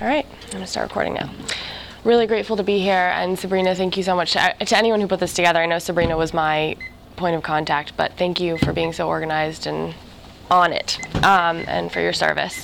All right, I'm going to start recording now. Really grateful to be here, and Sabrina, thank you so much. To anyone who put this together, I know Sabrina was my point of contact, but thank you for being so organized and on it, and for your service.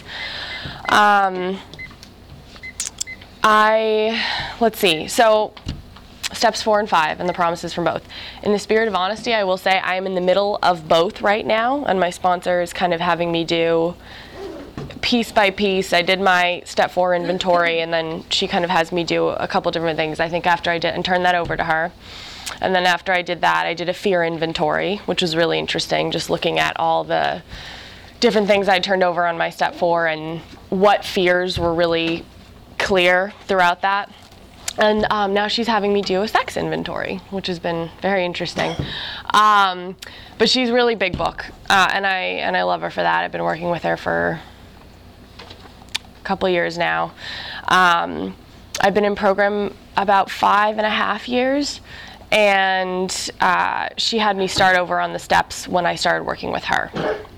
Let's see, so steps 4 and 5 and the promises from both. In the spirit of honesty, I will say I am in the middle of both right now, and my sponsor is kind of having me do piece by piece. I did my step 4 inventory, and then she kind of has me do a couple different things. I think after I did, and turned that over to her. And then after I did that, I did a fear inventory, which was really interesting, just looking at all the different things I turned over on my step 4 and what fears were really clear throughout that. And now she's having me do a sex inventory, which has been very interesting. But she's really big book, and I love her for that. I've been working with her for a couple years now. I've been in program about 5.5 years, and she had me start over on the steps when I started working with her.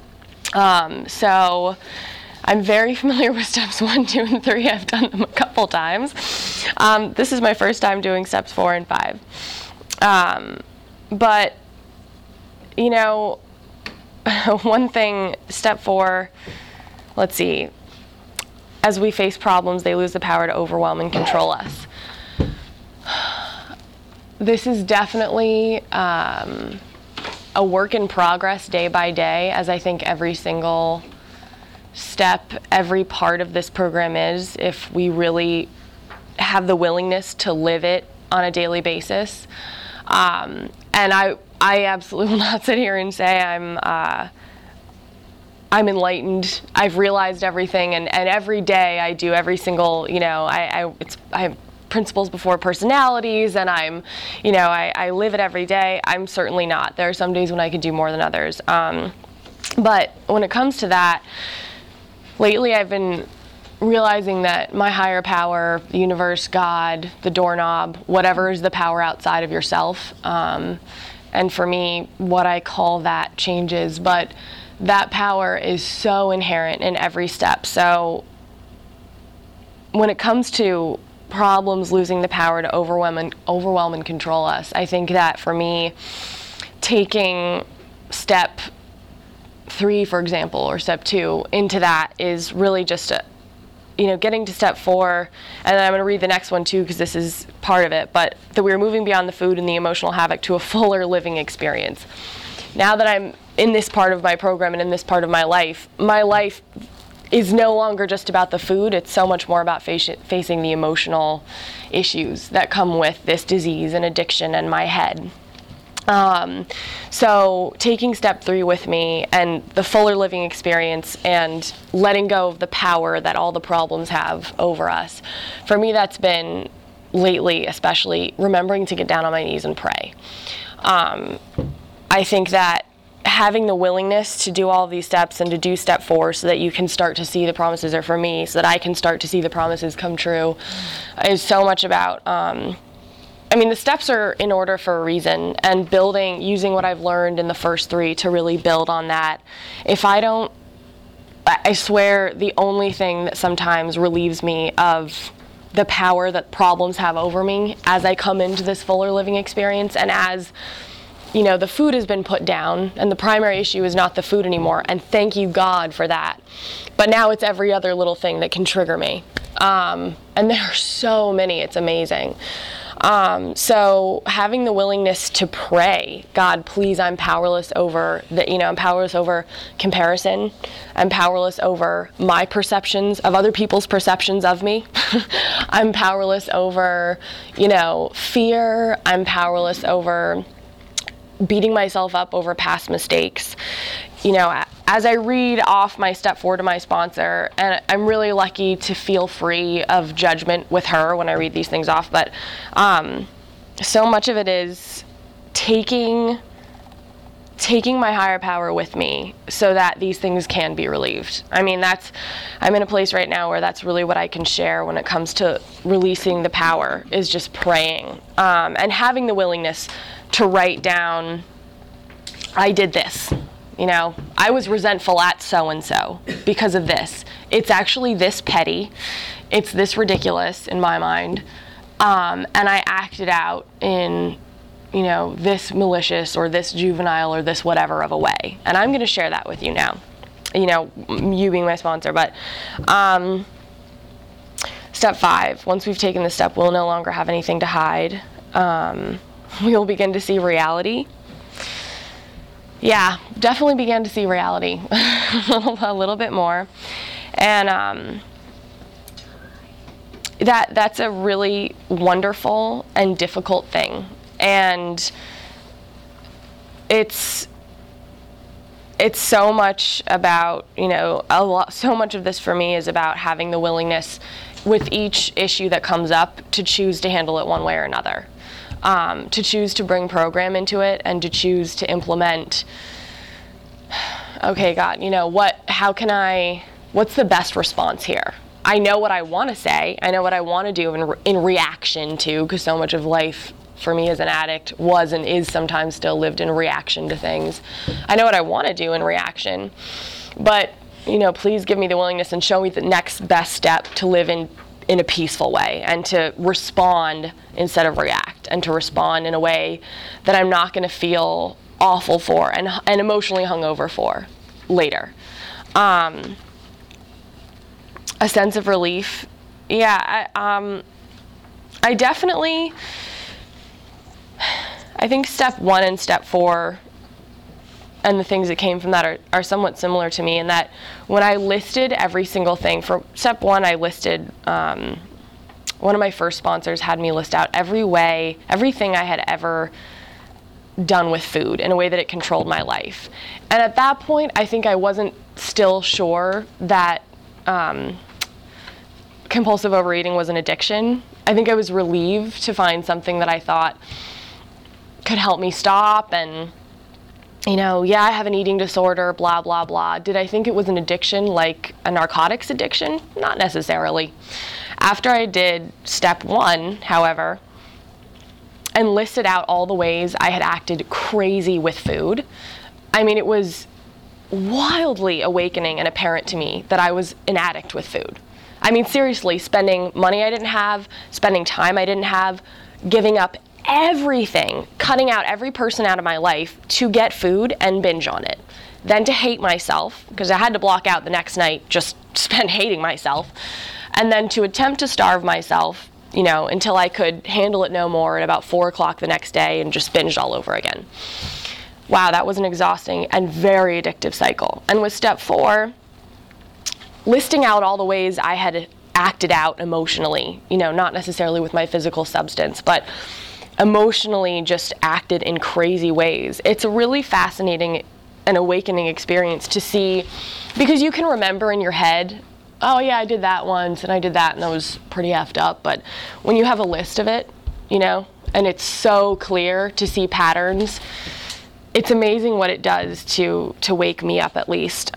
So I'm very familiar with steps 1, 2, and 3. I've done them a couple times. This is my first time doing steps 4 and 5. But, you know, one thing, step 4, let's see, as we face problems, they lose the power to overwhelm and control us. This is definitely a work in progress day by day, as I think every single step, every part of this program is, if we really have the willingness to live it on a daily basis. And I absolutely will not sit here and say I'm enlightened. I've realized everything, and every day I do every single, you know, I have principles before personalities, and I live it every day. I'm certainly not. There are some days when I could do more than others. But when it comes to that, lately I've been realizing that my higher power, the universe, God, the doorknob, whatever is the power outside of yourself, and for me, what I call that changes, but that power is so inherent in every step. So when it comes to problems losing the power to overwhelm and control us, I think that for me, taking step 3, for example, or step 2 into that is really just getting to step 4, and then I'm going to read the next one too, because this is part of it, but that we are moving beyond the food and the emotional havoc to a fuller living experience. Now that I'm in this part of my program and in this part of my life is no longer just about the food. It's so much more about facing the emotional issues that come with this disease and addiction and my head. So taking step 3 with me and the fuller living experience and letting go of the power that all the problems have over us, for me that's been lately especially remembering to get down on my knees and pray. I think that having the willingness to do all of these steps and to do step 4 so that you can start to see the promises, or for me, so that I can start to see the promises come true, is so much about, the steps are in order for a reason, and using what I've learned in the first 3 to really build on that. I swear the only thing that sometimes relieves me of the power that problems have over me as I come into this fuller living experience, and as the food has been put down, and the primary issue is not the food anymore, and thank you God for that. But now it's every other little thing that can trigger me. And there are so many, it's amazing. So having the willingness to pray, God, please, I'm powerless over I'm powerless over comparison. I'm powerless over my perceptions of other people's perceptions of me. I'm powerless over, fear. I'm powerless over beating myself up over past mistakes. As I read off my step 4 to my sponsor, and I'm really lucky to feel free of judgment with her when I read these things off, but so much of it is taking my higher power with me so that these things can be relieved. I'm in a place right now where that's really what I can share when it comes to releasing the power, is just praying, and having the willingness to write down, I did this. I was resentful at so-and-so because of this. It's actually this petty. it's this ridiculous in my mind, and I acted out in, this malicious or this juvenile or this whatever of a way. And I'm going to share that with you now, you being my sponsor. But step 5, once we've taken this step, we'll no longer have anything to hide. We will begin to see reality. Yeah, definitely began to see reality a little bit more. And that's a really wonderful and difficult thing. And it's so much about, so much of this for me is about having the willingness with each issue that comes up to choose to handle it one way or another. To choose to bring program into it and to choose to implement, okay, God, what's the best response here? I know what I want to say. I know what I want to do in reaction to, because so much of life for me as an addict was and is sometimes still lived in reaction to things. I know what I want to do in reaction, but, please give me the willingness and show me the next best step to live in a peaceful way and to respond instead of react, and to respond in a way that I'm not going to feel awful for and emotionally hungover for later. A sense of relief. Yeah, I definitely, I think step 1 and step 4 and the things that came from that are somewhat similar to me, in that when I listed every single thing, for step 1, I listed, one of my first sponsors had me list out everything I had ever done with food in a way that it controlled my life. And at that point, I think I wasn't still sure that compulsive overeating was an addiction. I think I was relieved to find something that I thought could help me stop, and I have an eating disorder, blah, blah, blah. Did I think it was an addiction like a narcotics addiction? Not necessarily. After I did step 1, however, and listed out all the ways I had acted crazy with food, it was wildly awakening and apparent to me that I was an addict with food. Seriously, spending money I didn't have, spending time I didn't have, giving up everything, cutting out every person out of my life to get food and binge on it. Then to hate myself, because I had to block out the next night, just spend hating myself. And then to attempt to starve myself, until I could handle it no more at about 4 o'clock the next day and just binged all over again. Wow, that was an exhausting and very addictive cycle. And with step 4, listing out all the ways I had acted out emotionally, not necessarily with my physical substance, but emotionally just acted in crazy ways. It's a really fascinating and awakening experience to see, because you can remember in your head, oh yeah, I did that once and I did that and that was pretty effed up. But when you have a list of it, and it's so clear to see patterns, it's amazing what it does to wake me up, at least.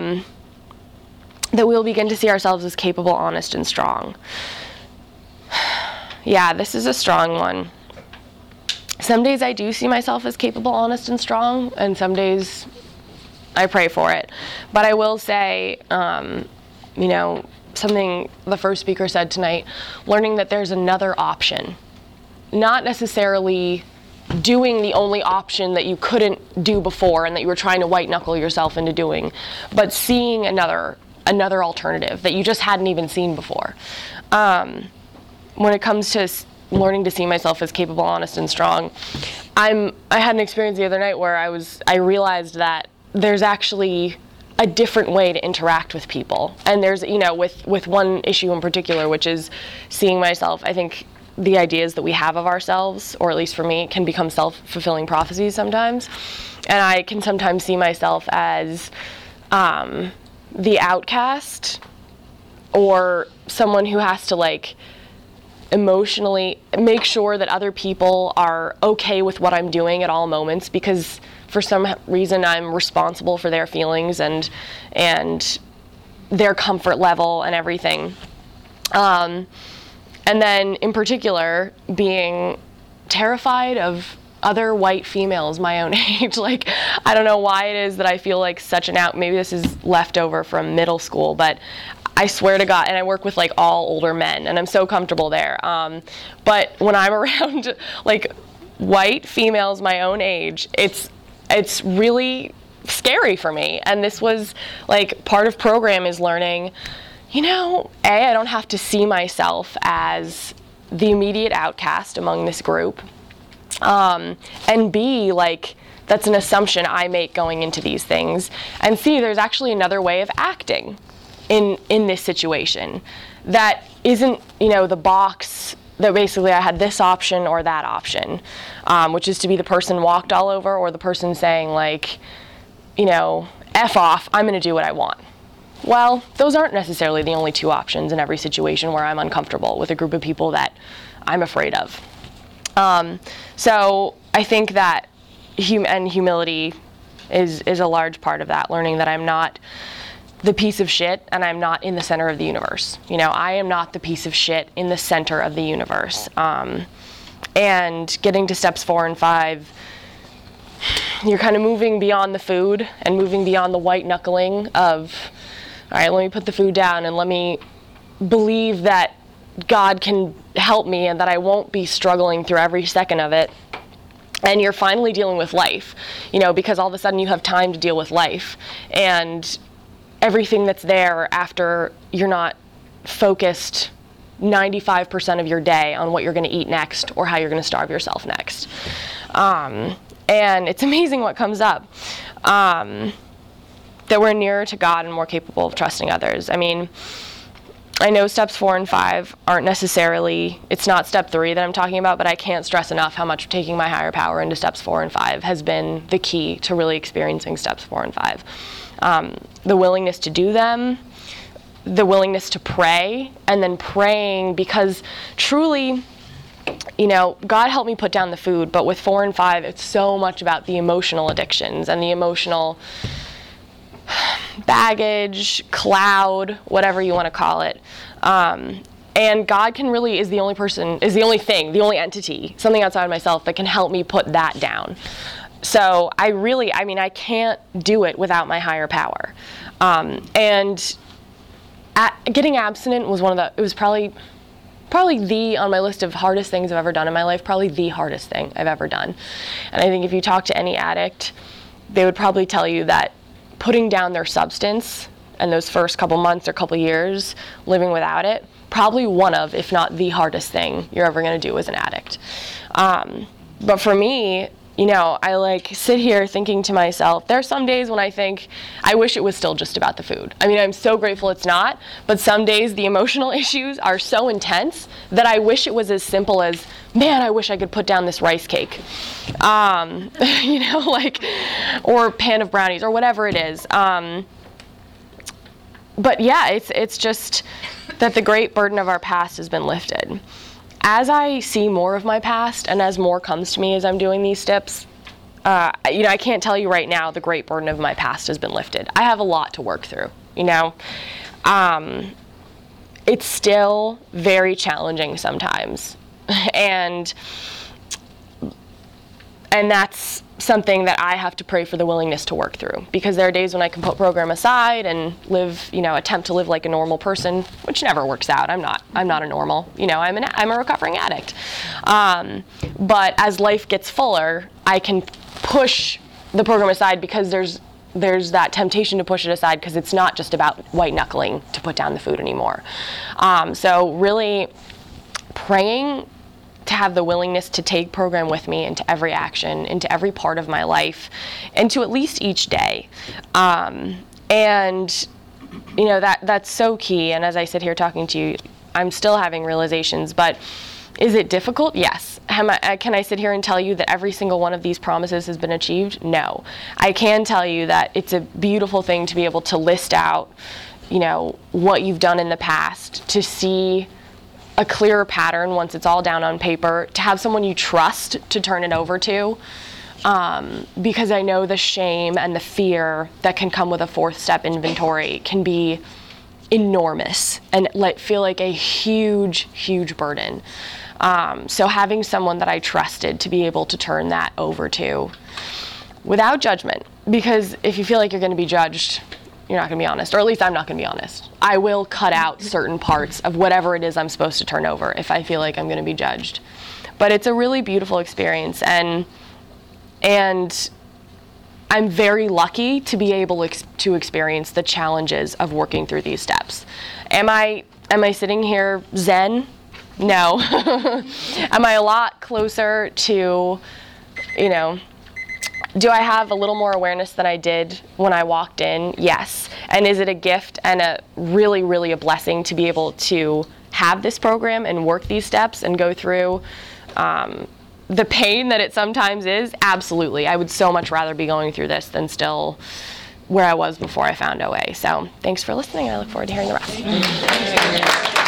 That we'll begin to see ourselves as capable, honest, and strong. Yeah, this is a strong one. Some days I do see myself as capable, honest, and strong, and some days I pray for it. But I will say, something the first speaker said tonight, learning that there's another option. Not necessarily doing the only option that you couldn't do before and that you were trying to white knuckle yourself into doing, but seeing another alternative that you just hadn't even seen before. When it comes to learning to see myself as capable, honest, and strong, I had an experience the other night where I realized that there's actually a different way to interact with people. And there's, with one issue in particular, which is seeing myself, I think the ideas that we have of ourselves, or at least for me, can become self-fulfilling prophecies sometimes. And I can sometimes see myself as the outcast, or someone who has to emotionally make sure that other people are okay with what I'm doing at all moments, because for some reason I'm responsible for their feelings and their comfort level and everything. And then in particular being terrified of other white females my own age. I don't know why it is that I feel like maybe this is leftover from middle school, but I swear to God, and I work with like all older men, and I'm so comfortable there. But when I'm around like white females my own age, it's really scary for me. And this was like part of program is learning, you know, A, I don't have to see myself as the immediate outcast among this group. And B, like, that's an assumption I make going into these things. And C, there's actually another way of acting in this situation that isn't, you know, the box that basically I had this option or that option, which is to be the person walked all over or the person saying like, you know, F off, I'm going to do what I want. Well, those aren't necessarily the only two options in every situation where I'm uncomfortable with a group of people that I'm afraid of. So I think that humility is a large part of that, learning that I'm not the piece of shit and I'm not in the center of the universe. You know, I am not the piece of shit in the center of the universe. And getting to steps 4 and 5, you're kind of moving beyond the food and moving beyond the white knuckling of, all right, let me put the food down and let me believe that God can help me and that I won't be struggling through every second of it. And you're finally dealing with life, you know, because all of a sudden you have time to deal with life and everything that's there after you're not focused 95% of your day on what you're going to eat next or how you're going to starve yourself next. And it's amazing what comes up. That we're nearer to God and more capable of trusting others. I mean, I know steps 4 and 5 aren't necessarily, it's not step 3 that I'm talking about, but I can't stress enough how much taking my higher power into steps 4 and 5 has been the key to really experiencing steps 4 and 5. The willingness to do them, the willingness to pray, and then praying because truly, you know, God helped me put down the food, but with 4 and 5, it's so much about the emotional addictions and the emotional baggage, cloud, whatever you want to call it. And God can really is the only thing, the only entity, something outside of myself that can help me put that down. So I can't do it without my higher power. And getting abstinent was it was probably on my list of hardest things I've ever done in my life, probably the hardest thing I've ever done. And I think if you talk to any addict, they would probably tell you that putting down their substance and those first couple months or couple years living without it, probably one of, if not the hardest thing you're ever going to do as an addict. But for me, you know, I like sit here thinking to myself, there are some days when I think, I wish it was still just about the food. I mean, I'm so grateful it's not, but some days the emotional issues are so intense that I wish it was as simple as, man, I wish I could put down this rice cake, you know, like, or pan of brownies or whatever it is. But yeah, it's just that the great burden of our past has been lifted. As I see more of my past and as more comes to me as I'm doing these steps, you know, I can't tell you right now the great burden of my past has been lifted. I have a lot to work through, you know. It's still very challenging sometimes. And that's something that I have to pray for the willingness to work through, because there are days when I can put program aside and live, you know, attempt to live like a normal person, which never works out. I'm not a normal, you know, I'm a recovering addict. But as life gets fuller, I can push the program aside because there's that temptation to push it aside because it's not just about white knuckling to put down the food anymore. So really praying to have the willingness to take program with me into every action, into every part of my life, and to at least each day. And, you know, that's so key. And as I sit here talking to you, I'm still having realizations, but is it difficult? Yes. Can I sit here and tell you that every single one of these promises has been achieved? No. I can tell you that it's a beautiful thing to be able to list out, you know, what you've done in the past, to see a clearer pattern once it's all down on paper, to have someone you trust to turn it over to, because I know the shame and the fear that can come with a 4th step inventory can be enormous and feel like a huge, huge burden. So having someone that I trusted to be able to turn that over to without judgment, because if you feel like you're going to be judged, you're not going to be honest, or at least I'm not going to be honest. I will cut out certain parts of whatever it is I'm supposed to turn over if I feel like I'm going to be judged. But it's a really beautiful experience, and I'm very lucky to be able to experience the challenges of working through these steps. Am I sitting here zen? No. Am I a lot closer to, do I have a little more awareness than I did when I walked in? Yes. And is it a gift and a really, really a blessing to be able to have this program and work these steps and go through the pain that it sometimes is? Absolutely. I would so much rather be going through this than still where I was before I found OA. So thanks for listening. I look forward to hearing the rest.